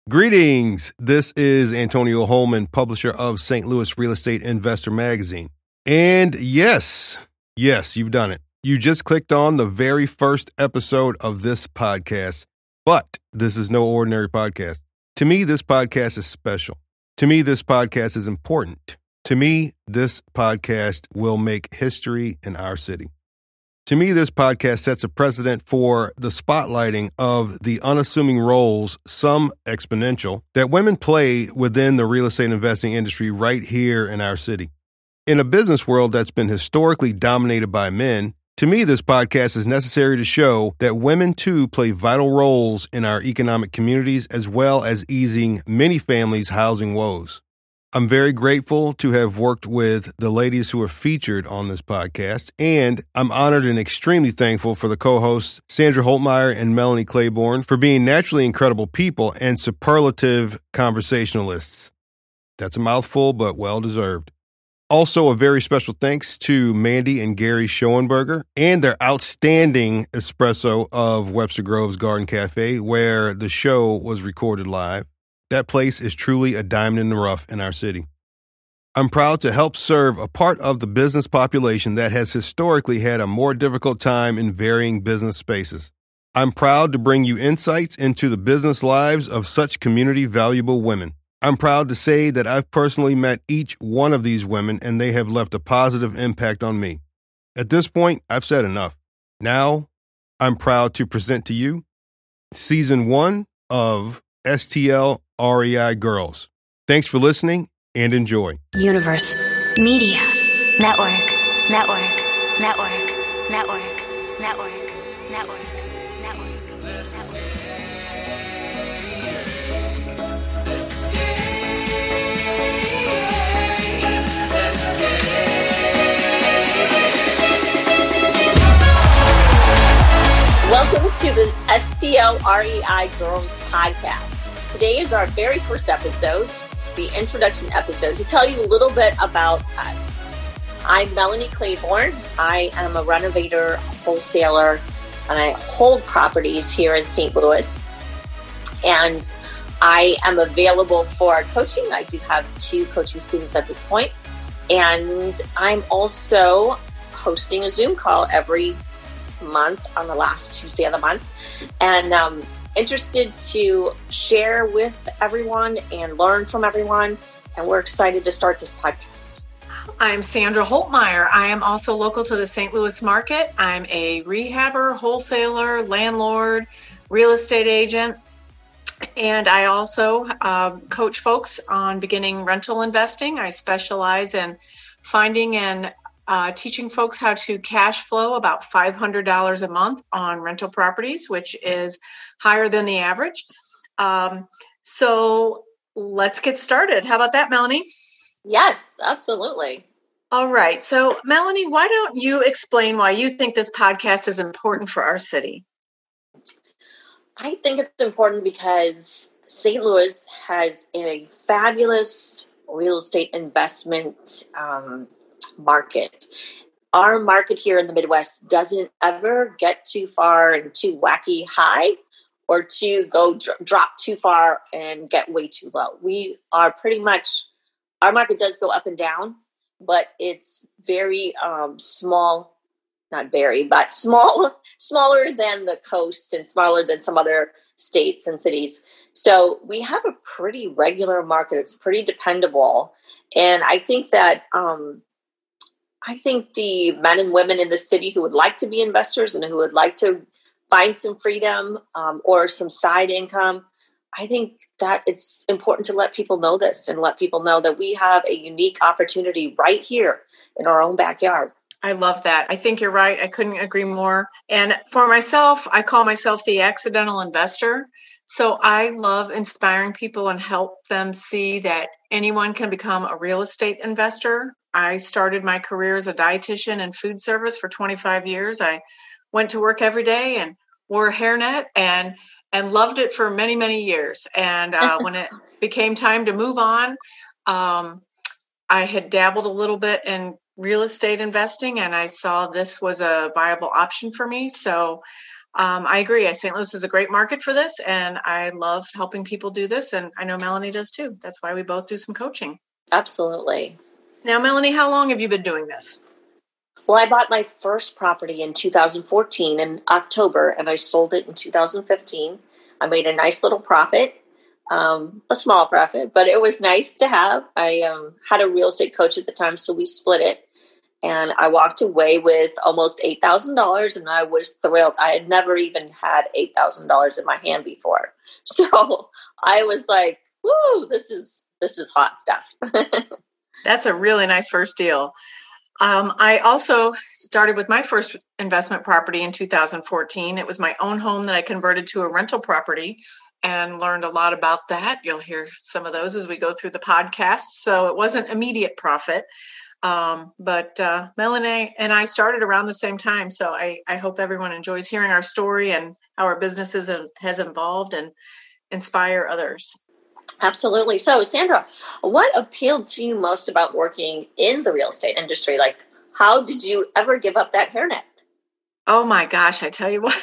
Greetings. This is Antonio Holman, publisher of St. Louis Real Estate Investor Magazine. And yes, you've done it. You just clicked on the very first episode of this podcast, but this is no ordinary podcast. To me, this podcast is special. To me, this podcast is important. To me, this podcast will make history in our city. To me, this podcast sets a precedent for the spotlighting of the unassuming roles, some exponential, that women play within the real estate investing industry right here in our city. In a business world that's been historically dominated by men, to me, this podcast is necessary to show that women too play vital roles in our economic communities as well as easing many families' housing woes. I'm very grateful to have worked with the ladies who are featured on this podcast, and I'm honored and extremely thankful for the co-hosts Sandra Holtmeyer and Melanie Claiborne for being naturally incredible people and superlative conversationalists. That's a mouthful, but well-deserved. Also, a very special thanks to Mandy and Gary Schoenberger and their outstanding espresso of Webster Grove's Garden Cafe, where the show was recorded live. That place is truly a diamond in the rough in our city. I'm proud to help serve a part of the business population that has historically had a more difficult time in varying business spaces. I'm proud to bring you insights into the business lives of such community valuable women. I'm proud to say that I've personally met each one of these women and they have left a positive impact on me. At this point, I've said enough. Now, I'm proud to present to you Season 1 of STL REI Girls. Thanks for listening and enjoy. Universe Media Network. Welcome to the STL REI Girls podcast. Today is our very first episode, the introduction episode, to tell you a little bit about us. I'm Melanie Claiborne. I am a renovator, wholesaler, and I hold properties here in St. Louis. And I am available for coaching. I do have 2 coaching students at this point. And I'm also hosting a Zoom call every month on the last Tuesday of the month. And interested to share with everyone and learn from everyone. And we're excited to start this podcast. I'm Sandra Holtmeyer. I am also local to the St. Louis market. I'm a rehabber, wholesaler, landlord, real estate agent. And I also coach folks on beginning rental investing. I specialize in finding and teaching folks how to cash flow about $500 a month on rental properties, which is higher than the average. So let's get started. How about that, Melanie? Yes, absolutely. All right. So Melanie, why don't you explain why you think this podcast is important for our city? I think it's important because St. Louis has a fabulous real estate investment market. Our market here in the Midwest doesn't ever get too far and too wacky high or to go drop too far and get way too low. We are pretty much, our market does go up and down, but it's very small, not very, but smaller than the coast and smaller than some other states and cities. So we have a pretty regular market. It's pretty dependable. And I think that, I think the men and women in the city who would like to be investors and who would like to find some freedom or some side income, I think that it's important to let people know this and let people know that we have a unique opportunity right here in our own backyard. I love that. I think you're right. I couldn't agree more. And for myself, I call myself the accidental investor. So I love inspiring people and help them see that anyone can become a real estate investor. I started my career as a dietitian in food service for 25 years. I went to work every day and wore a hairnet and loved it for many, many years. And when it became time to move on, I had dabbled a little bit in real estate investing and I saw this was a viable option for me. So I agree. St. Louis is a great market for this, and I love helping people do this. And I know Melanie does too. That's why we both do some coaching. Absolutely. Now, Melanie, how long have you been doing this? Well, I bought my first property in 2014 in October, and I sold it in 2015. I made a nice little profit, a small profit, but it was nice to have. I had a real estate coach at the time, so we split it. And I walked away with almost $8,000, and I was thrilled. I had never even had $8,000 in my hand before. So I was like, woo, this is hot stuff. That's a really nice first deal. I also started with my first investment property in 2014. It was my own home that I converted to a rental property and learned a lot about that. You'll hear some of those as we go through the podcast. So it wasn't immediate profit. But Melanie and I started around the same time. So I hope everyone enjoys hearing our story and how our businesses has evolved and inspire others. Absolutely. So, Sandra, what appealed to you most about working in the real estate industry? Like, how did you ever give up that hairnet? Oh my gosh, I tell you what.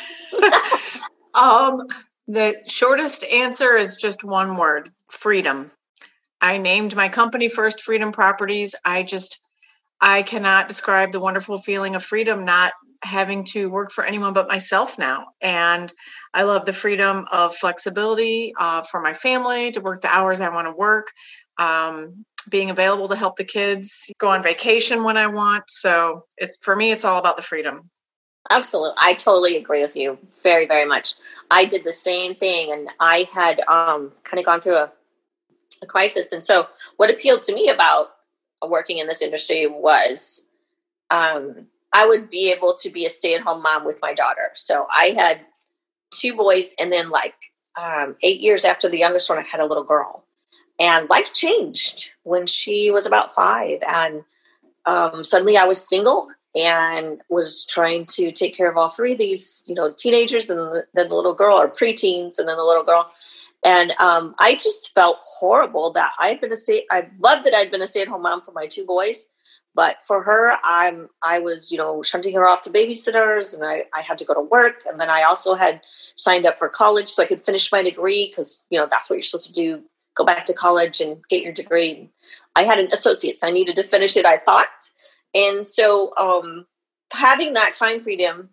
The shortest answer is just one word: freedom. I named my company First Freedom Properties. I cannot describe the wonderful feeling of freedom, not having to work for anyone but myself now. And I love the freedom of flexibility for my family to work the hours I want to work, being available to help the kids, go on vacation when I want. So for me, it's all about the freedom. Absolutely. I totally agree with you very, very much. I did the same thing, and I had kind of gone through a crisis. And so what appealed to me about working in this industry was I would be able to be a stay-at-home mom with my daughter. So I had 2 boys, and then 8 years after the youngest one, I had a little girl. And life changed when she was about 5. And suddenly I was single and was trying to take care of all 3 of these, teenagers, and then the little girl, or preteens, and then the little girl. And I just felt horrible that I loved that I'd been a stay-at-home mom for my 2 boys. But for her, I was, shunting her off to babysitters, and I had to go to work. And then I also had signed up for college so I could finish my degree, because, that's what you're supposed to do, go back to college and get your degree. I had an associate's. I needed to finish it, I thought. And so having that time freedom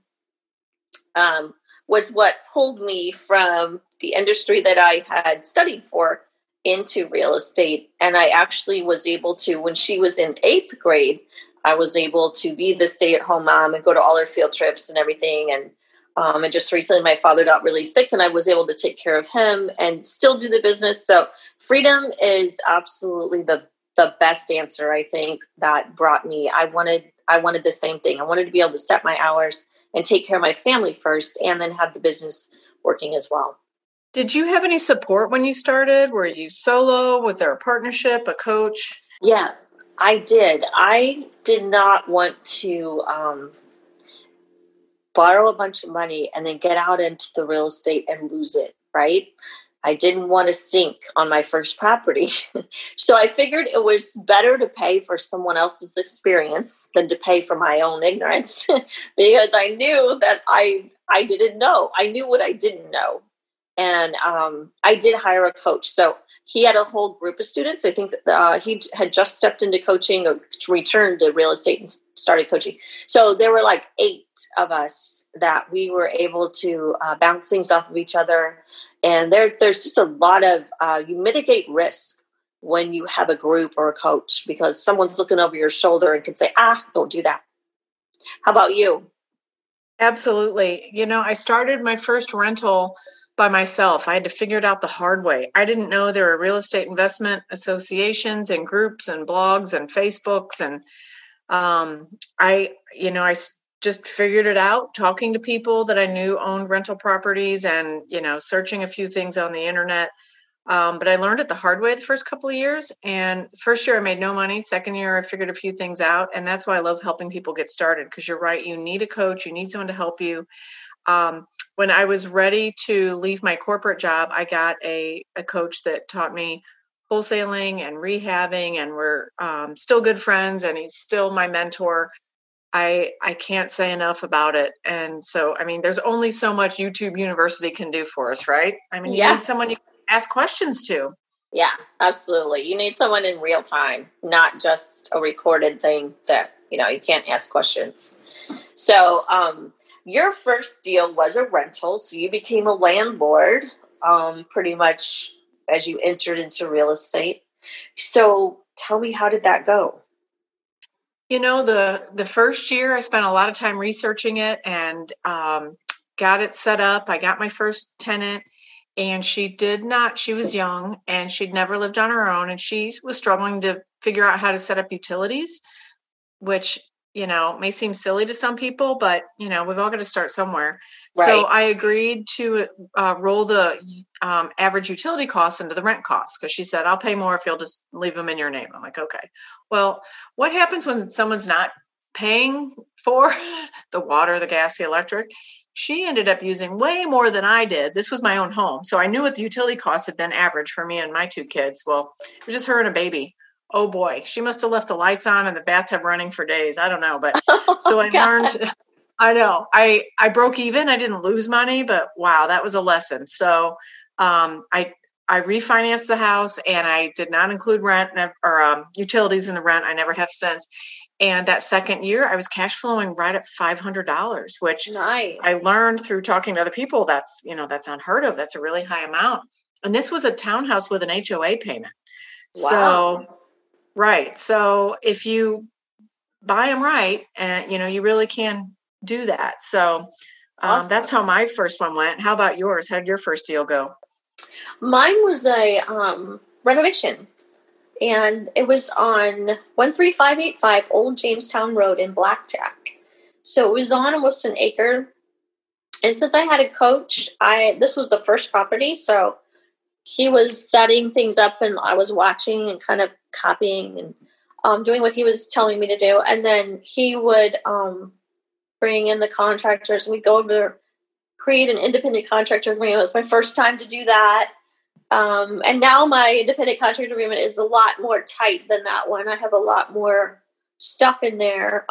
was what pulled me from the industry that I had studied for into real estate. And I actually was able to, when she was in 8th grade, I was able to be the stay-at-home mom and go to all her field trips and everything. And just recently my father got really sick, and I was able to take care of him and still do the business. So freedom is absolutely the best answer, I think, that brought me. I wanted the same thing. I wanted to be able to set my hours and take care of my family first, and then have the business working as well. Did you have any support when you started? Were you solo? Was there a partnership, a coach? Yeah, I did. I did not want to borrow a bunch of money and then get out into the real estate and lose it, right? I didn't want to sink on my first property. So I figured it was better to pay for someone else's experience than to pay for my own ignorance, because I knew that I didn't know. I knew what I didn't know. And I did hire a coach. So he had a whole group of students. I think he had just stepped into coaching, or returned to real estate and started coaching. So there were 8 of us that we were able to bounce things off of each other. And there's just a lot of, you mitigate risk when you have a group or a coach, because someone's looking over your shoulder and can say, don't do that. How about you? Absolutely. I started my first rental by myself. I had to figure it out the hard way. I didn't know there were real estate investment associations and groups and blogs and Facebooks. And I just figured it out, talking to people that I knew owned rental properties, and, searching a few things on the internet. But I learned it the hard way the first couple of years. And first year I made no money. Second year I figured a few things out. And that's why I love helping people get started, because you're right. You need a coach. You need someone to help you. When I was ready to leave my corporate job, I got a coach that taught me wholesaling and rehabbing, and we're still good friends, and he's still my mentor. I can't say enough about it. And so, I mean, there's only so much YouTube University can do for us, right? I mean, you Yeah. need someone you can ask questions to. Yeah, absolutely. You need someone in real time, not just a recorded thing that, you can't ask questions. So, your first deal was a rental. So you became a landlord, pretty much as you entered into real estate. So tell me, how did that go? The first year I spent a lot of time researching it and got it set up. I got my first tenant, and she was young and she'd never lived on her own, and she was struggling to figure out how to set up utilities, which, may seem silly to some people, but, we've all got to start somewhere. Right. So I agreed to roll the average utility costs into the rent costs, because she said, I'll pay more if you'll just leave them in your name. I'm like, okay. Well, what happens when someone's not paying for the water, the gas, the electric? She ended up using way more than I did. This was my own home. So I knew what the utility costs had been average for me and my two kids. Well, it was just her and a baby. Oh boy, she must have left the lights on and the bathtub running for days. I don't know. But so I learned, I know, I broke even. I didn't lose money, but wow, that was a lesson. So I refinanced the house, and I did not include rent or utilities in the rent. I never have since. And that second year, I was cash flowing right at $500, which nice. I learned through talking to other people. That's unheard of. That's a really high amount. And this was a townhouse with an HOA payment. Wow. So, right. So if you buy them right, and you really can do that. So Awesome. That's how my first one went. How about yours? How did your first deal go? Mine was a renovation, and it was on 13585 Old Jamestown Road in Blackjack. So it was on almost an acre. And since I had a coach, this was the first property, so he was setting things up, and I was watching and kind of copying and doing what he was telling me to do. And then he would bring in the contractors, and we'd go over there, create an independent contractor agreement. It was my first time to do that. And now my independent contractor agreement is a lot more tight than that one. I have a lot more stuff in there.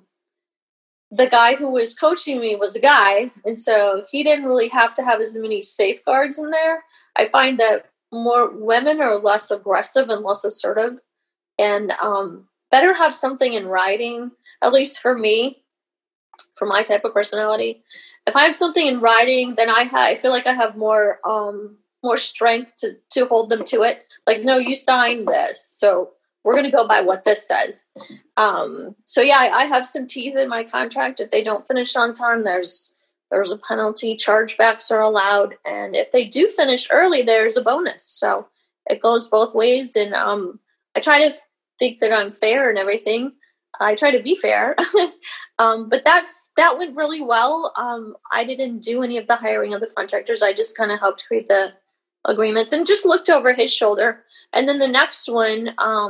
The guy who was coaching me was a guy, and so he didn't really have to have as many safeguards in there. I find that more women are less aggressive and less assertive, and better have something in writing, at least for me, for my type of personality. If I have something in writing, then I feel like I have more strength to hold them to it. Like, no, you signed this, so we're going to go by what this says. So yeah, I have some teeth in my contract. If they don't finish on time, there's a penalty. Chargebacks are allowed, and if they do finish early, there's a bonus. So it goes both ways. And I try to think that I'm fair and everything. I try to be fair, but that went really well. I didn't do any of the hiring of the contractors. I just kind of helped create the agreements and just looked over his shoulder. And then the next one,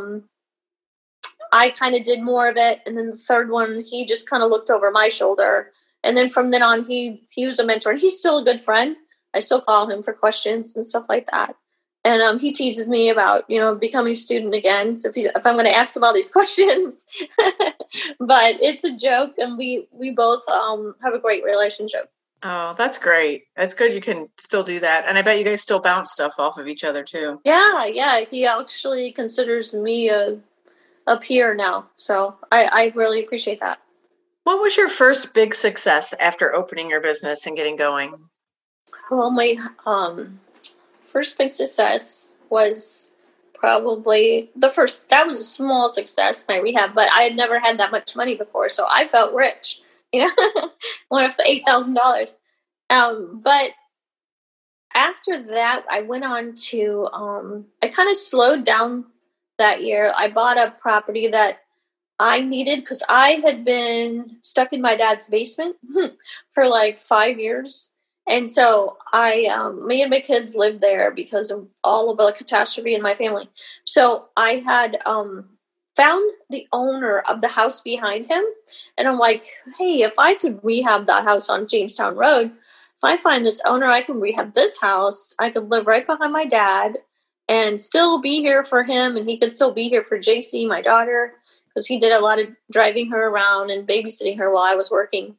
I kind of did more of it. And then the third one, he just kind of looked over my shoulder. And then from then on, he was a mentor, and he's still a good friend. I still call him for questions and stuff like that. And he teases me about, becoming a student again. So if I'm going to ask him all these questions, but it's a joke, and we both have a great relationship. Oh, that's great. That's good. You can still do that. And I bet you guys still bounce stuff off of each other too. Yeah. He actually considers me a peer now. So I really appreciate that. What was your first big success after opening your business and getting going? Well, my first big success was probably that was a small success, my rehab, but I had never had that much money before. So I felt rich, one of the $8,000. But after that, I went on to, I kind of slowed down that year. I bought a property that I needed because I had been stuck in my dad's basement for like 5 years. And so me and my kids lived there because of all of the catastrophe in my family. So I had found the owner of the house behind him. And I'm like, hey, if I could rehab that house on Jamestown Road, if I find this owner, I can rehab this house. I could live right behind my dad and still be here for him. And he could still be here for JC, my daughter. because he did a lot of driving her around and babysitting her while I was working.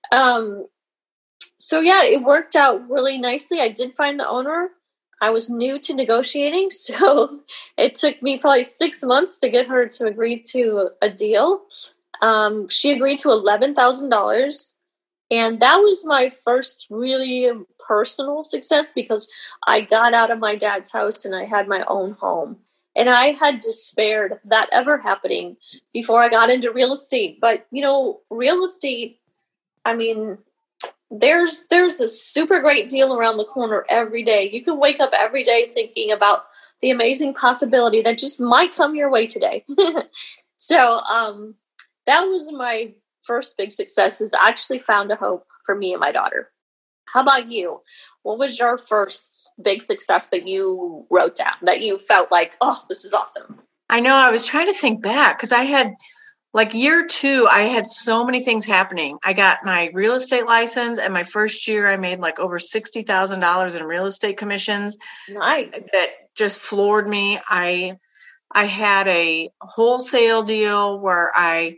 So yeah, it worked out really nicely. I did find the owner. I was new to negotiating, so it took me probably 6 months to get her to agree to a deal. She agreed to $11,000. And that was my first really personal success because I got out of my dad's house and I had my own home. And I had despaired of that ever happening before I got into real estate. But, real estate, I mean, there's a super great deal around the corner every day. You can wake up every day thinking about the amazing possibility that just might come your way today. So that was my first big success, is I actually found a home for me and my daughter. How about you? What was your first big success that you wrote down, that you felt like, oh, this is awesome? I know, I was trying to think back because I had, like, year 2, I had so many things happening. I got my real estate license, and my first year I made like over $60,000 in real estate commissions. Nice. That just floored me. I had a wholesale deal where I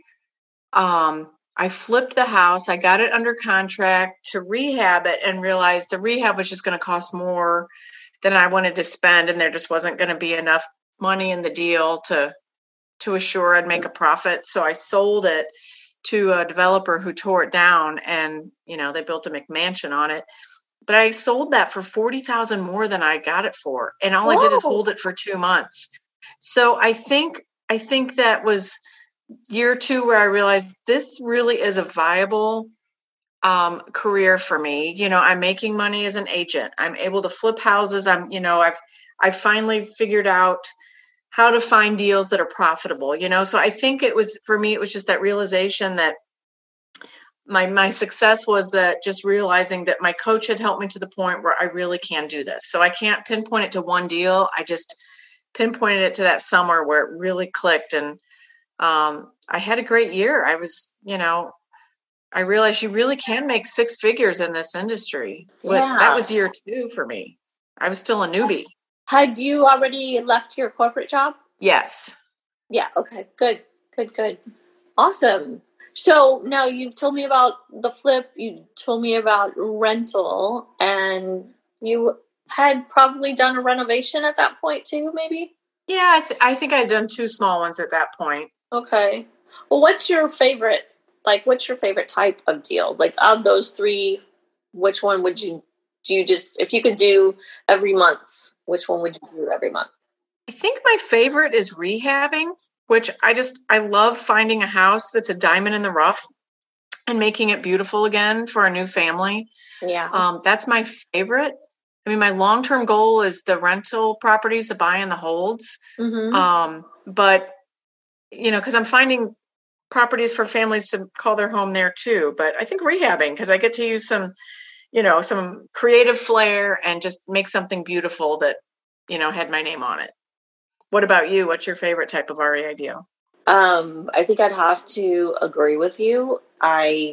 flipped the house. I got it under contract to rehab it and realized the rehab was just going to cost more than I wanted to spend. And there just wasn't going to be enough money in the deal to assure I'd make a profit. So I sold it to a developer who tore it down, and, they built a McMansion on it. But I sold that for $40,000 more than I got it for. And all I did is hold it for 2 months. So I think that was year 2 where I realized this really is a viable career for me. I'm making money as an agent. I'm able to flip houses. I've finally figured out how to find deals that are profitable, So I think for me, it was just that realization that my success was that just realizing that my coach had helped me to the point where I really can do this. So I can't pinpoint it to one deal. I just pinpointed it to that summer where it really clicked. And I had a great year. I was, I realized you really can make 6 figures in this industry. Yeah. That was year 2 for me. I was still a newbie. Had you already left your corporate job? Yes. Yeah. Okay. Good. Awesome. So now you've told me about the flip. You told me about rental, and you had probably done a renovation at that point too, maybe? Yeah, I think I'd done 2 small ones at that point. Okay. Well, what's your favorite type of deal? Like, of those 3, which one would do you just, if you could do every month, which one would you do every month? I think my favorite is rehabbing, which I love finding a house that's a diamond in the rough and making it beautiful again for a new family. Yeah. That's my favorite. I mean, my long-term goal is the rental properties, the buy and the holds. Mm-hmm. But, because I'm finding properties for families to call their home there too. But I think rehabbing, because I get to use some creative flair and just make something beautiful that, had my name on it. What about you? What's your favorite type of REI deal? I think I'd have to agree with you. I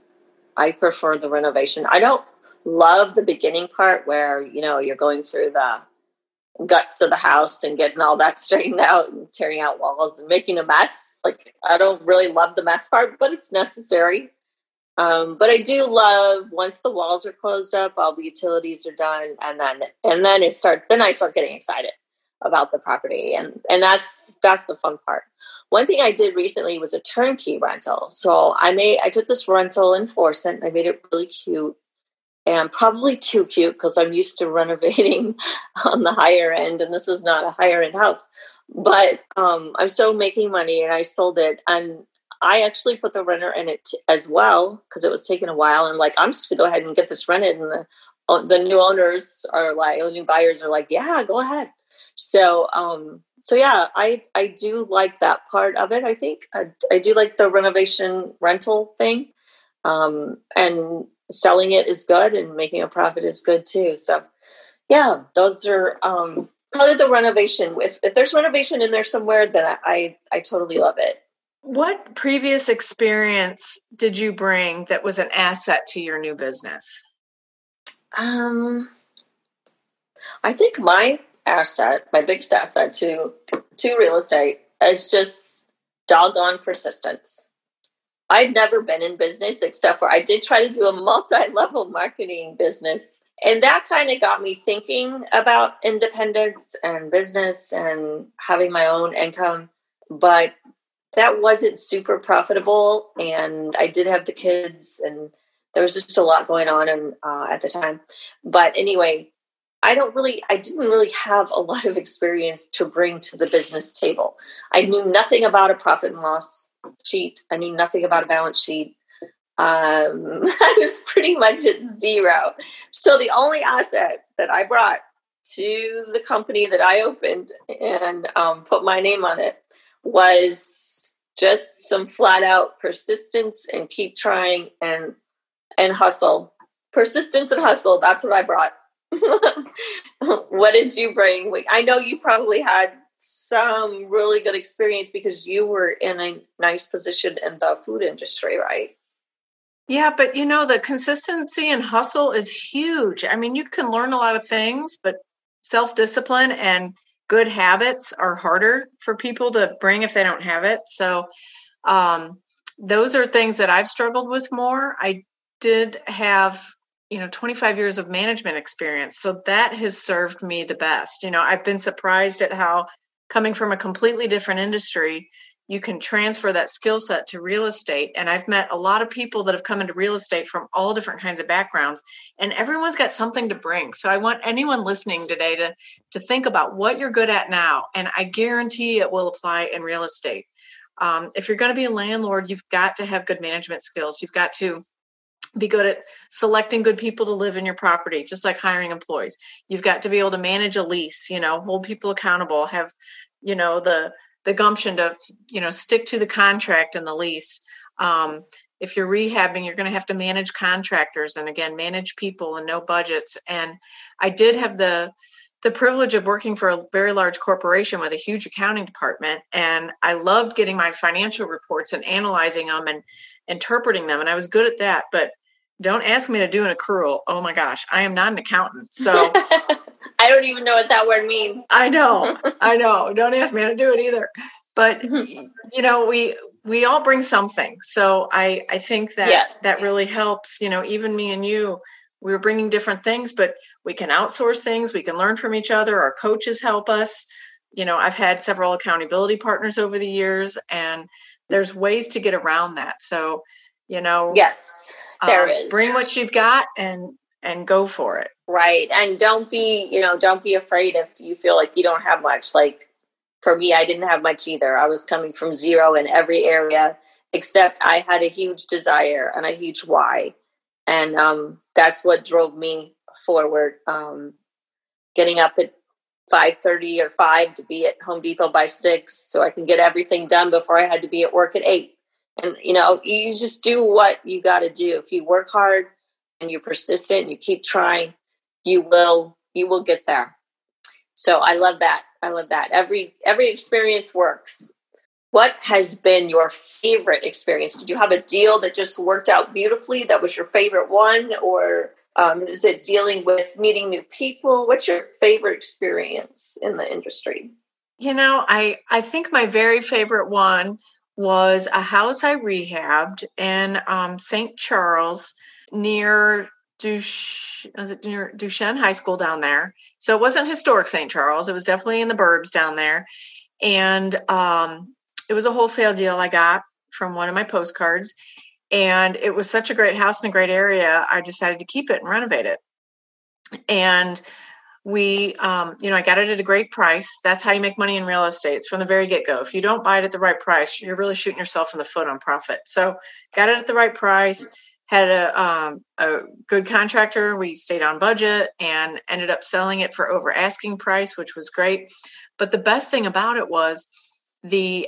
prefer the renovation. I don't love the beginning part where, you're going through the guts of the house and getting all that straightened out and tearing out walls and making a mess. Like, I don't really love the mess part, but it's necessary. But I do love once the walls are closed up, all the utilities are done, and then I start getting excited about the property, and that's the fun part. One thing I did recently was a turnkey rental. So I took this rental in Florissant. I made it really cute, and probably too cute because I'm used to renovating on the higher end, and this is not a higher end house. But I'm still making money, and I sold it, and I actually put the renter in it as well because it was taking a while. And I'm like, I'm just gonna go ahead and get this rented, and the new owners are like, the new buyers are like, yeah, go ahead. So yeah, I do like that part of it. I think I do like the renovation rental thing, and selling it is good, and making a profit is good too. So yeah, those are probably the renovation. If there's renovation in there somewhere, then I totally love it. What previous experience did you bring that was an asset to your new business? I think my biggest asset to real estate is just doggone persistence. I'd never been in business except for I did try to do a multi-level marketing business. And that kind of got me thinking about independence and business and having my own income. But that wasn't super profitable. And I did have the kids and there was just a lot going on at the time. But anyway, I didn't really have a lot of experience to bring to the business table. I knew nothing about a profit and loss sheet. I knew nothing about a balance sheet. I was pretty much at zero. So the only asset that I brought to the company that I opened and put my name on it was just some flat out persistence and keep trying and hustle. Persistence and hustle. That's what I brought. What did you bring? I know you probably had some really good experience because you were in a nice position in the food industry, right? Yeah, but the consistency and hustle is huge. I mean, you can learn a lot of things, but self-discipline and good habits are harder for people to bring if they don't have it. So those are things that I've struggled with more. I did have 25 years of management experience. So that has served me the best. I've been surprised at how coming from a completely different industry, you can transfer that skill set to real estate. And I've met a lot of people that have come into real estate from all different kinds of backgrounds, and everyone's got something to bring. So I want anyone listening today to think about what you're good at now. And I guarantee it will apply in real estate. If you're going to be a landlord, you've got to have good management skills. You've got to be good at selecting good people to live in your property, just like hiring employees. You've got to be able to manage a lease, hold people accountable, have, the gumption to, stick to the contract and the lease. If you're rehabbing, you're going to have to manage contractors and again, manage people and know budgets. And I did have the privilege of working for a very large corporation with a huge accounting department. And I loved getting my financial reports and analyzing them and interpreting them. And I was good at that, but don't ask me to do an accrual. Oh my gosh, I am not an accountant. So I don't even know what that word means. I know. Don't ask me how to do it either. But, we all bring something. So I think that yes. That really helps, even me and you, we were bringing different things, but we can outsource things. We can learn from each other. Our coaches help us. I've had several accountability partners over the years, and there's ways to get around that. So, yes, there is. Bring what you've got and go for it. Right. And don't be afraid if you feel like you don't have much. Like for me, I didn't have much either. I was coming from zero in every area, except I had a huge desire and a huge why. And that's what drove me forward. Getting up at 5:30 or 5 to be at Home Depot by 6 so I can get everything done before I had to be at work at 8. And, you just do what you got to do. If you work hard and you're persistent and you keep trying, you will get there. So I love that. Every experience works. What has been your favorite experience? Did you have a deal that just worked out beautifully? That was your favorite one? Or is it dealing with meeting new people? What's your favorite experience in the industry? I think my very favorite one was a house I rehabbed in St. Charles near Duchesne High School down there. So it wasn't historic St. Charles. It was definitely in the burbs down there. And it was a wholesale deal I got from one of my postcards. And it was such a great house in a great area, I decided to keep it and renovate it. And we, I got it at a great price. That's how you make money in real estate. It's from the very get-go. If you don't buy it at the right price, you're really shooting yourself in the foot on profit. So got it at the right price, had a good contractor. We stayed on budget and ended up selling it for over asking price, which was great. But the best thing about it was the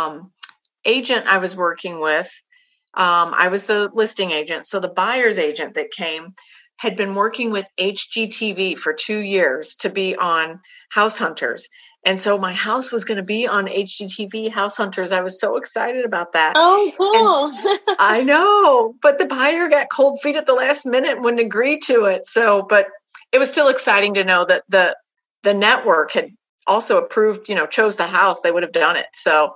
agent I was working with, I was the listing agent. So the buyer's agent that came had been working with HGTV for 2 years to be on House Hunters. And so my house was going to be on HGTV House Hunters. I was so excited about that. Oh, cool. I know, but the buyer got cold feet at the last minute and wouldn't agree to it. So, but it was still exciting to know that the network had also approved, chose the house, they would have done it. So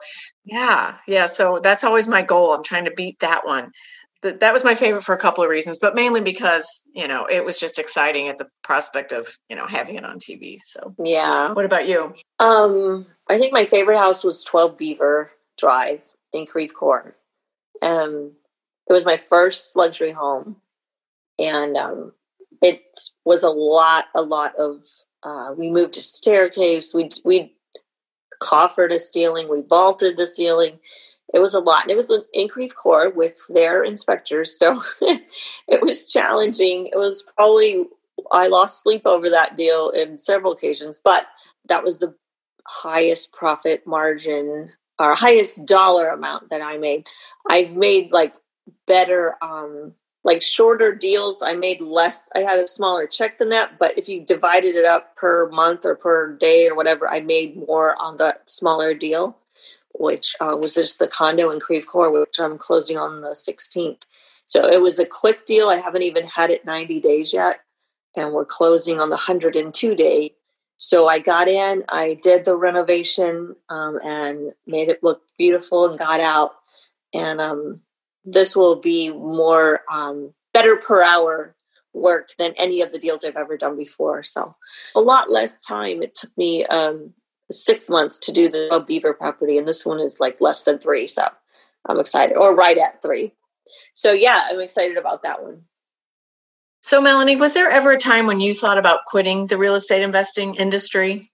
Yeah. Yeah. So that's always my goal. I'm trying to beat that one. That was my favorite for a couple of reasons, but mainly because, it was just exciting at the prospect of, having it on TV. So Yeah. what about you? I think my favorite house was 12 Beaver Drive in Creve Coeur. It was my first luxury home, and it was a lot of. We moved a staircase. We coffered a ceiling. We vaulted the ceiling. It was a lot. And it was in Creve Coeur with their inspectors, so it was challenging. It was probably, I lost sleep over that deal in several occasions, but that was the highest profit margin or highest dollar amount that I made. I've made like better, like shorter deals. I made less. I had a smaller check than that, but if you divided it up per month or per day or whatever, I made more on the smaller deal, which was just the condo in Creve Coeur, which I'm closing on the 16th. So it was a quick deal. I haven't even had it 90 days yet, and we're closing on the 102 day. So I got in, I did the renovation, and made it look beautiful and got out. And this will be more better per hour work than any of the deals I've ever done before. So a lot less time. It took me 6 months to do the Beaver property, and this one is like less than 3. So I'm excited, or right at 3. So yeah, I'm excited about that one. So Melanie, was there ever a time when you thought about quitting the real estate investing industry?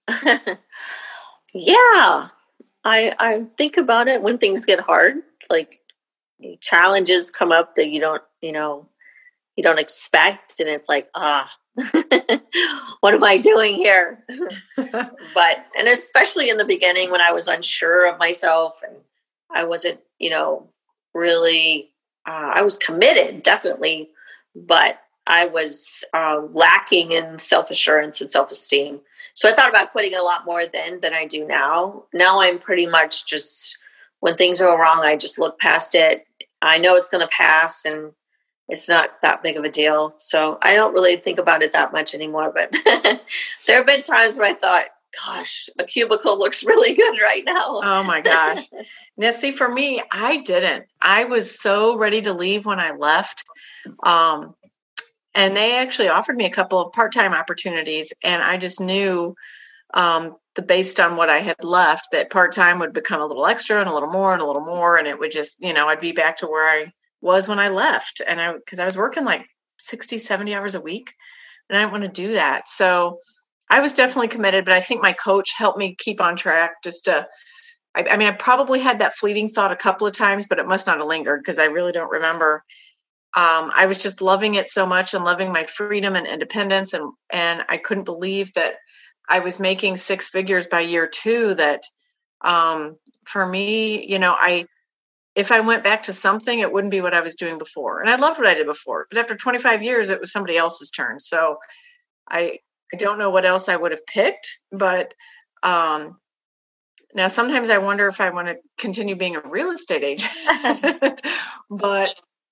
Yeah, I think about it when things get hard, like challenges come up that you don't expect, and it's like, what am I doing here? And especially in the beginning when I was unsure of myself and I wasn't, really, I was committed, definitely, but I was lacking in self-assurance and self-esteem. So I thought about quitting a lot more then than I do now. Now I'm pretty much just, when things go wrong, I just look past it. I know it's going to pass, and it's not that big of a deal. So I don't really think about it that much anymore. But there have been times where I thought, gosh, a cubicle looks really good right now. Oh my gosh. Now, see, for me, I didn't. I was so ready to leave when I left. And they actually offered me a couple of part-time opportunities. And I just knew based on what I had left, that part-time would become a little extra and a little more and a little more. And it would just, I'd be back to where I was when I left. And because I was working like 60, 70 hours a week, and I didn't want to do that. So I was definitely committed, but I think my coach helped me keep on track I probably had that fleeting thought a couple of times, but it must not have lingered because I really don't remember. I was just loving it so much and loving my freedom and independence. And I couldn't believe that I was making 6 figures by year 2. That for me, if I went back to something, it wouldn't be what I was doing before. And I loved what I did before, but after 25 years, it was somebody else's turn. So I don't know what else I would have picked, but now sometimes I wonder if I want to continue being a real estate agent. But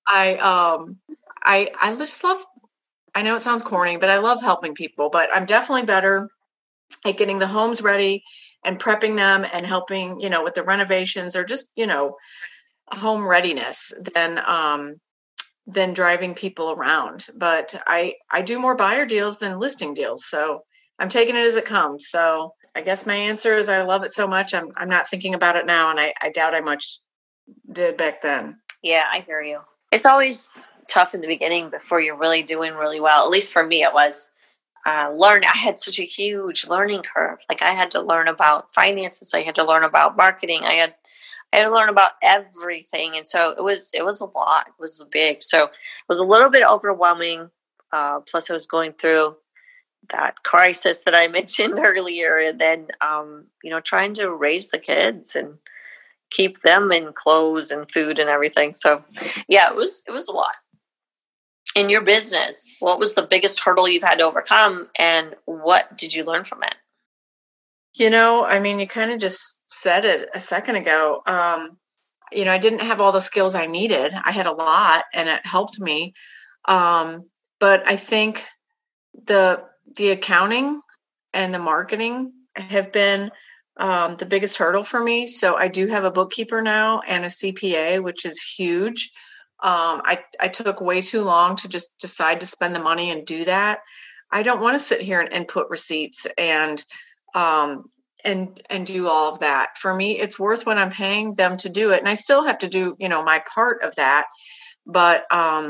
I just love, I know it sounds corny, but I love helping people. But I'm definitely better at getting the homes ready and prepping them and helping, with the renovations or just, home readiness than driving people around. But I do more buyer deals than listing deals. So I'm taking it as it comes. So I guess my answer is I love it so much. I'm not thinking about it now. And I doubt I much did back then. Yeah, I hear you. It's always tough in the beginning before you're really doing really well. At least for me, it was. I had such a huge learning curve. Like I had to learn about finances. I had to learn about marketing. I had to learn about everything. And so it was a lot. It was big. So it was a little bit overwhelming. Plus I was going through that crisis that I mentioned earlier. And then, trying to raise the kids and keep them in clothes and food and everything. So yeah, it was a lot. In your business, what was the biggest hurdle you've had to overcome, and what did you learn from it? You kind of just said it a second ago. I didn't have all the skills I needed. I had a lot, and it helped me. But I think the accounting and the marketing have been the biggest hurdle for me. So I do have a bookkeeper now and a CPA, which is huge. I took way too long to just decide to spend the money and do that. I don't want to sit here and input receipts and do all of that. For me, it's worth when I'm paying them to do it. And I still have to do, my part of that. But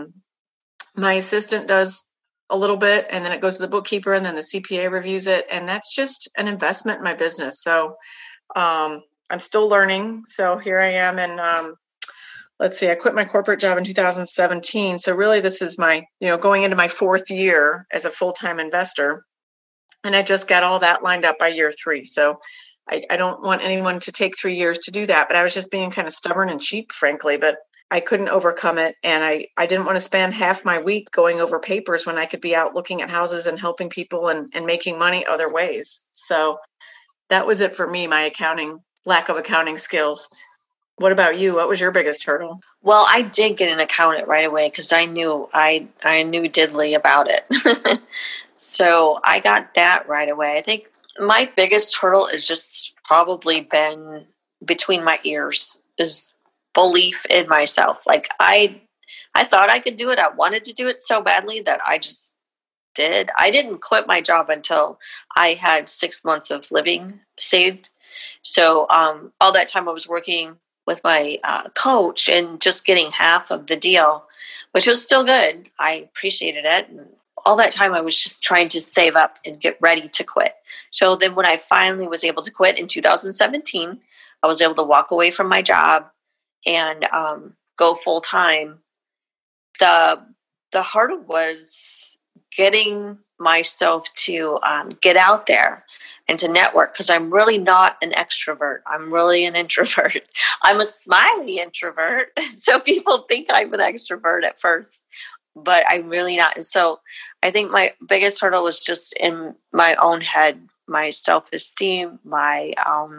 my assistant does a little bit, and then it goes to the bookkeeper, and then the CPA reviews it. And that's just an investment in my business. So I'm still learning. So here I am. And let's see, I quit my corporate job in 2017. So really this is my, going into my 4th year as a full-time investor. And I just got all that lined up by year 3. So I don't want anyone to take 3 years to do that. But I was just being kind of stubborn and cheap, frankly. But I couldn't overcome it. And I didn't want to spend half my week going over papers when I could be out looking at houses and helping people and making money other ways. So that was it for me, my lack of accounting skills. What about you? What was your biggest hurdle? Well, I did get an accountant right away because I knew diddly about it. So I got that right away. I think my biggest hurdle is just probably been between my ears, is belief in myself. Like I thought I could do it. I wanted to do it so badly that I just did. I didn't quit my job until I had 6 months of living saved. So all that time I was working with my coach and just getting half of the deal, which was still good. I appreciated it. And all that time I was just trying to save up and get ready to quit. So then when I finally was able to quit in 2017, I was able to walk away from my job and go full time. The hurdle was getting myself to get out there and to network, because I'm really not an extrovert. I'm really an introvert. I'm a smiley introvert. So people think I'm an extrovert at first, but I'm really not. And so I think my biggest hurdle was just in my own head, my self-esteem, my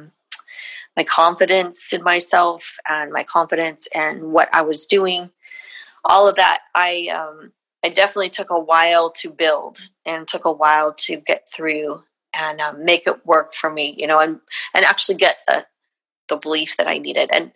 confidence in myself, and my confidence in what I was doing. All of that, I definitely took a while to build and took a while to get through and make it work for me, and actually get the belief that I needed. And,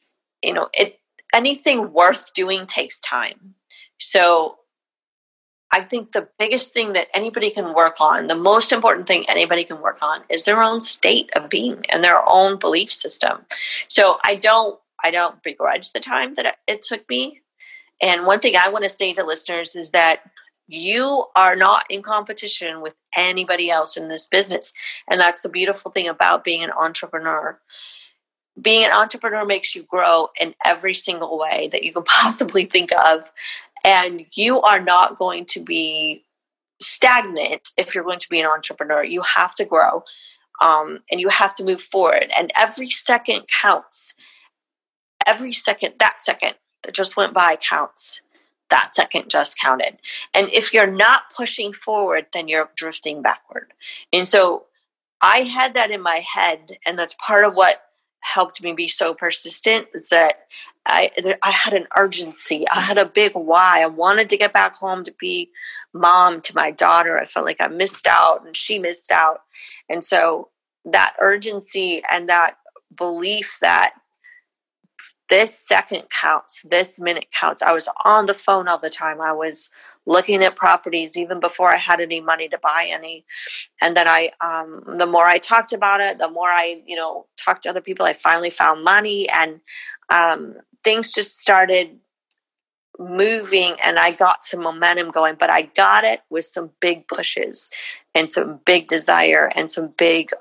anything worth doing takes time. So I think the biggest thing that anybody can work on, the most important thing anybody can work on, is their own state of being and their own belief system. So I don't begrudge the time that it took me. And one thing I want to say to listeners is that you are not in competition with anybody else in this business. And that's the beautiful thing about being an entrepreneur. Being an entrepreneur makes you grow in every single way that you can possibly think of. And you are not going to be stagnant if you're going to be an entrepreneur. You have to grow, and you have to move forward. And every second counts. Every second, that just went by counts. That second just counted. And if you're not pushing forward, then you're drifting backward. And so I had that in my head, and that's part of what helped me be so persistent, is that I had an urgency. I had a big why. I wanted to get back home to be mom to my daughter. I felt like I missed out and she missed out. And so that urgency and that belief that this second counts, this minute counts. I was on the phone all the time. I was looking at properties even before I had any money to buy any. And then the more I talked about it, the more I, talked to other people, I finally found money, and things just started moving, and I got some momentum going. But I got it with some big pushes and some big desire and some big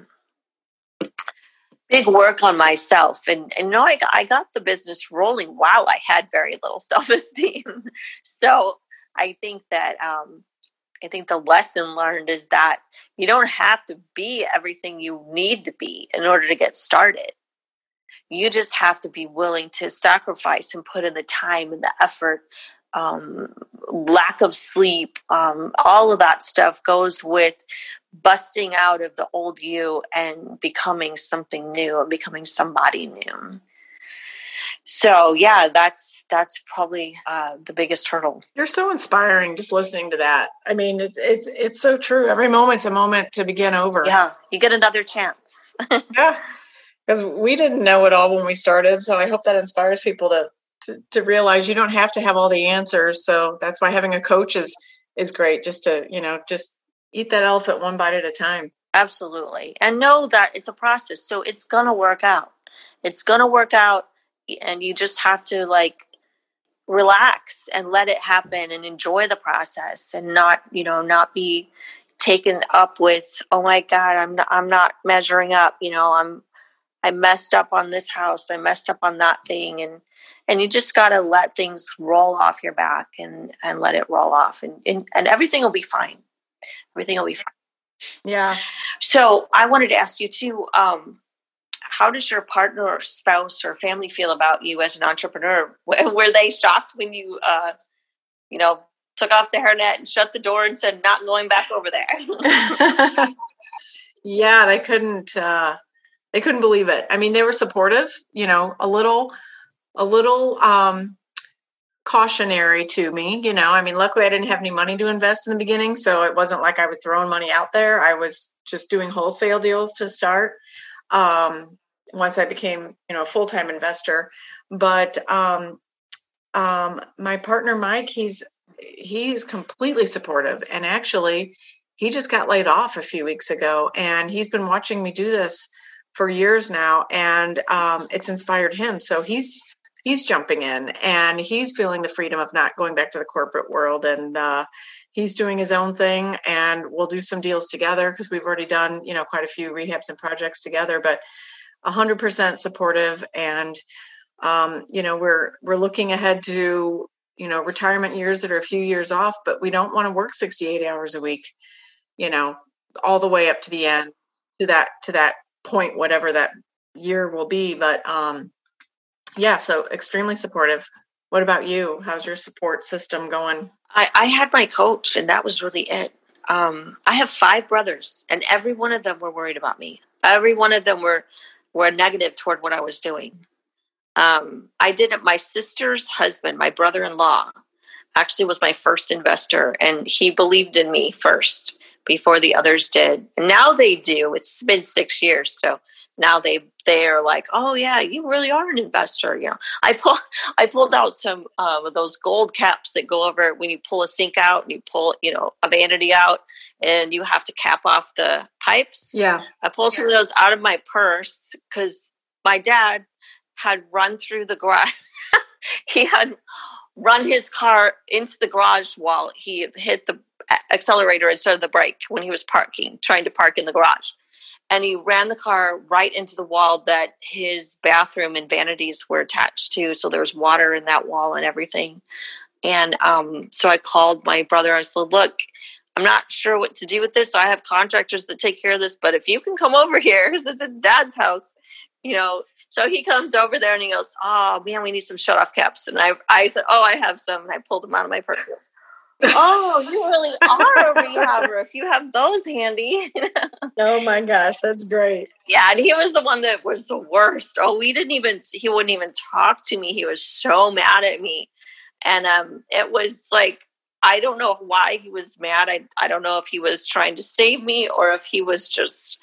work on myself. And I got the business rolling while I had very little self-esteem. So I think that the lesson learned is that you don't have to be everything you need to be in order to get started. You just have to be willing to sacrifice and put in the time and the effort. Lack of sleep, all of that stuff goes with busting out of the old you and becoming something new and becoming somebody new. So yeah, that's probably the biggest hurdle. You're so inspiring just listening to that. I mean, it's so true. Every moment's a moment to begin over. Yeah, you get another chance. Yeah, because we didn't know it all when we started. So I hope that inspires people to realize you don't have to have all the answers. So that's why having a coach is great. Just to just eat that elephant one bite at a time. Absolutely, and know that it's a process. So it's gonna work out. It's gonna work out. And you just have to like relax and let it happen and enjoy the process and not be taken up with, oh my God, I'm not measuring up. I messed up on this house. I messed up on that thing. And you just got to let things roll off your back and let it roll off and everything will be fine. Everything will be fine. Yeah. So I wanted to ask you too, how does your partner or spouse or family feel about you as an entrepreneur? Were they shocked when you, took off the hairnet and shut the door and said, not going back over there? Yeah, they couldn't believe it. I mean, they were supportive, a little cautionary to me, I mean, luckily I didn't have any money to invest in the beginning. So it wasn't like I was throwing money out there. I was just doing wholesale deals to start. Once I became, a full-time investor, but, my partner, Mike, he's completely supportive. And actually he just got laid off a few weeks ago and he's been watching me do this for years now. And, it's inspired him. So he's jumping in and he's feeling the freedom of not going back to the corporate world. And, he's doing his own thing and we'll do some deals together because we've already done, quite a few rehabs and projects together, but 100% supportive. And, we're looking ahead to, retirement years that are a few years off, but we don't want to work 68 hours a week, all the way up to the end to that point, whatever that year will be. But, yeah, so extremely supportive. What about you? How's your support system going? I had my coach and that was really it. I have 5 brothers and every one of them were worried about me. Every one of them were negative toward what I was doing. I did it. My sister's husband, my brother-in-law, actually was my first investor and he believed in me first before the others did. And now they do. It's been 6 years. So now they're like, oh yeah, you really are an investor. I pulled out some of those gold caps that go over when you pull a sink out and you pull, a vanity out and you have to cap off the pipes. Yeah. I pulled some of those out of my purse because my dad had run through the garage. He had run his car into the garage while he hit the accelerator instead of the brake when he was trying to park in the garage. And he ran the car right into the wall that his bathroom and vanities were attached to. So there was water in that wall and everything. And so I called my brother. I said, look, I'm not sure what to do with this. I have contractors that take care of this. But if you can come over here, since it's Dad's house, So he comes over there and he goes, oh, man, we need some shut-off caps. And I said, oh, I have some. And I pulled them out of my purse. Oh, you really are a rehabber if you have those handy. Oh my gosh, that's great. Yeah, and he was the one that was the worst. Oh, he wouldn't even talk to me. He was so mad at me. And it was like, I don't know why he was mad. I don't know if he was trying to save me or if he was just,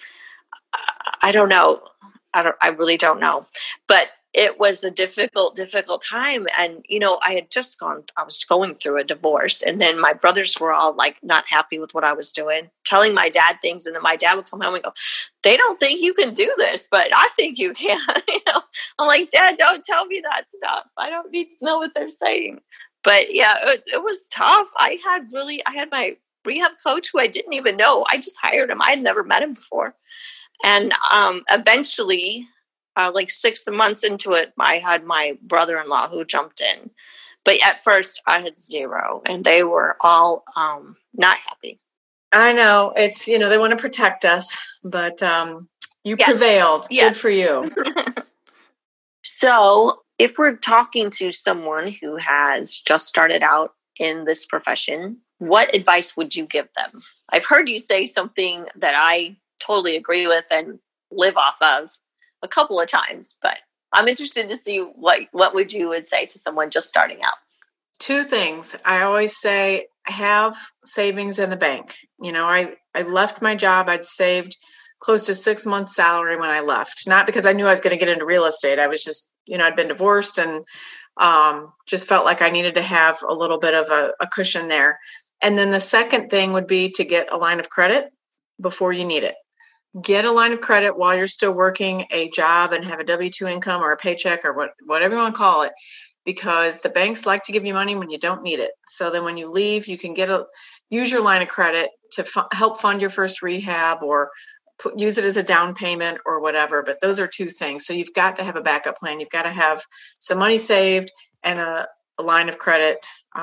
I don't know. I really don't know. But it was a difficult time. And, I was going through a divorce. And then my brothers were all like not happy with what I was doing, telling my dad things. And then my dad would come home and go, they don't think you can do this, but I think you can. I'm like, Dad, don't tell me that stuff. I don't need to know what they're saying. But yeah, it was tough. I had my rehab coach who I didn't even know. I just hired him. I had never met him before. And eventually, like 6 months into it, I had my brother-in-law who jumped in. But at first, I had 0, and they were all not happy. I know. It's, they want to protect us, but you prevailed. Yes. Good for you. So if we're talking to someone who has just started out in this profession, what advice would you give them? I've heard you say something that I totally agree with and live off of a couple of times, but I'm interested to see what would you would say to someone just starting out. Two things. I always say have savings in the bank. I left my job. I'd saved close to 6 months' salary when I left. Not because I knew I was going to get into real estate. I was just, I'd been divorced and just felt like I needed to have a little bit of a cushion there. And then the second thing would be to get a line of credit before you need it. Get a line of credit while you're still working a job and have a W-2 income or a paycheck or whatever you want to call it, because the banks like to give you money when you don't need it. So then when you leave, you can use your line of credit to help fund your first rehab or use it as a down payment or whatever. But those are two things. So you've got to have a backup plan. You've got to have some money saved and a line of credit.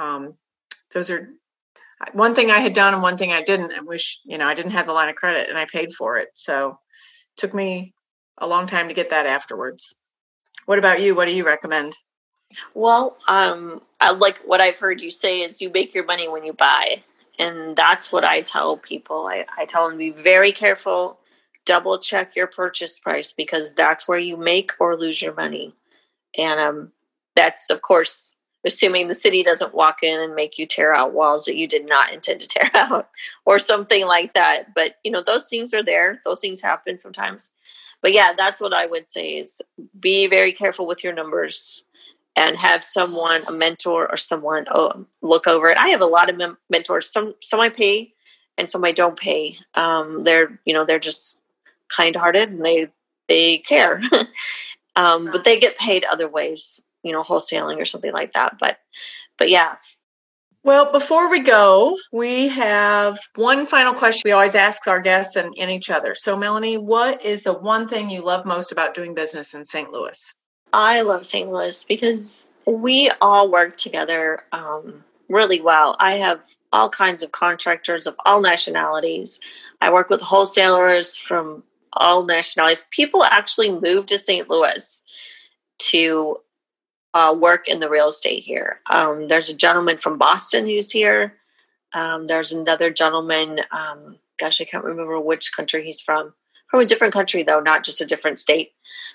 Those are one thing I had done and one thing I didn't. I wish, I didn't have the line of credit and I paid for it. So it took me a long time to get that afterwards. What about you? What do you recommend? Well, I like what I've heard you say is you make your money when you buy. And that's what I tell people. I tell them to be very careful, double check your purchase price, because that's where you make or lose your money. And that's, of course, assuming the city doesn't walk in and make you tear out walls that you did not intend to tear out or something like that. But, those things are there. Those things happen sometimes. But yeah, that's what I would say is be very careful with your numbers and have someone, a mentor or someone look over it. I have a lot of mentors. Some I pay and some I don't pay. They're just kind-hearted and they care. But they get paid other ways, wholesaling or something like that. But yeah. Well, before we go, we have one final question we always ask our guests and each other. So, Melanie, what is the one thing you love most about doing business in St. Louis? I love St. Louis because we all work together really well. I have all kinds of contractors of all nationalities. I work with wholesalers from all nationalities. People actually move to St. Louis to work in the real estate here. There's a gentleman from Boston who's here. There's another gentleman, I can't remember which country he's from a different country though, not just a different state.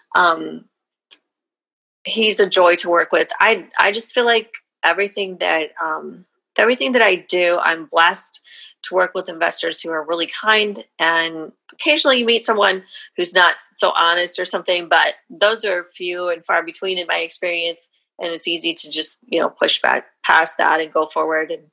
He's a joy to work with. I just feel like everything that I do, I'm blessed to work with investors who are really kind, and occasionally you meet someone who's not so honest or something, but those are few and far between in my experience. And it's easy to just, push back past that and go forward. And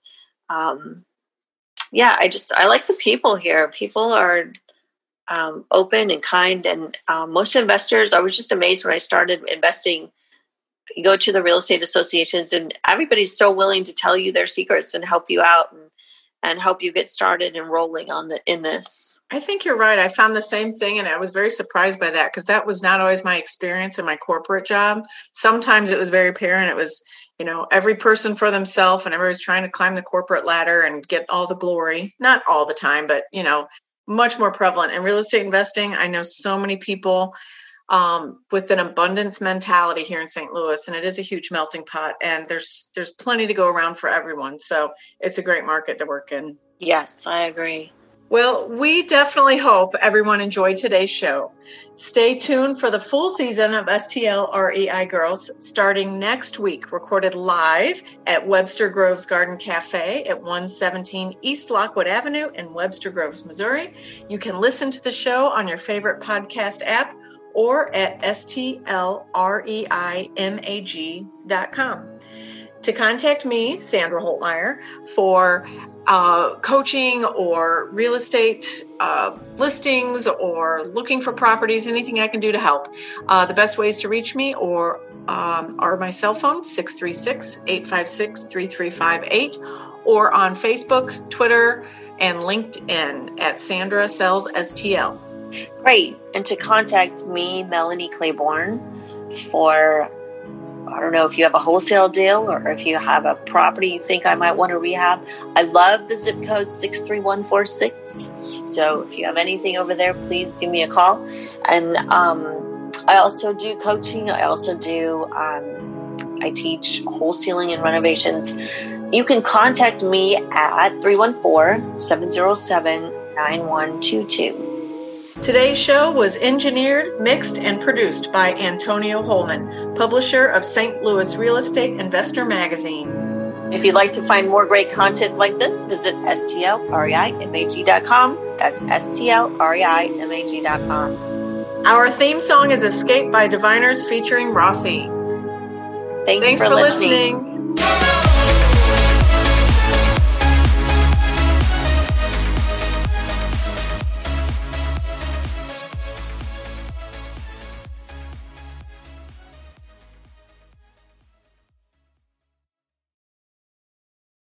I like the people here. People are open and kind. And most investors, I was just amazed when I started investing. You go to the real estate associations and everybody's so willing to tell you their secrets and help you out and help you get started and rolling in this. I think you're right. I found the same thing, and I was very surprised by that because that was not always my experience in my corporate job. Sometimes it was very apparent. It was, every person for themselves, and everybody's trying to climb the corporate ladder and get all the glory. Not all the time, but, much more prevalent. In real estate investing, I know so many people with an abundance mentality here in St. Louis, and it is a huge melting pot, and there's plenty to go around for everyone. So it's a great market to work in. Yes, I agree. Well, we definitely hope everyone enjoyed today's show. Stay tuned for the full season of STL REI Girls starting next week, recorded live at Webster Groves Garden Cafe at 117 East Lockwood Avenue in Webster Groves, Missouri. You can listen to the show on your favorite podcast app or at STLREIMAG.com. To contact me, Sandra Holtmeyer, for coaching or real estate listings or looking for properties, anything I can do to help. The best ways to reach me are my cell phone, 636-856-3358, or on Facebook, Twitter, and LinkedIn at Sandra Sells STL. Great. And to contact me, Melanie Claiborne, for I don't know if you have a wholesale deal or if you have a property you think I might want to rehab. I love the zip code 63146. So if you have anything over there, please give me a call. And I also do coaching. I also do, I teach wholesaling and renovations. You can contact me at 314-707-9122. Today's show was engineered, mixed, and produced by Antonio Holman, publisher of St. Louis Real Estate Investor Magazine. If you'd like to find more great content like this, visit stlreimag.com. That's stlreimag.com. Our theme song is Escape by Diviners featuring Rossi. Thanks for listening.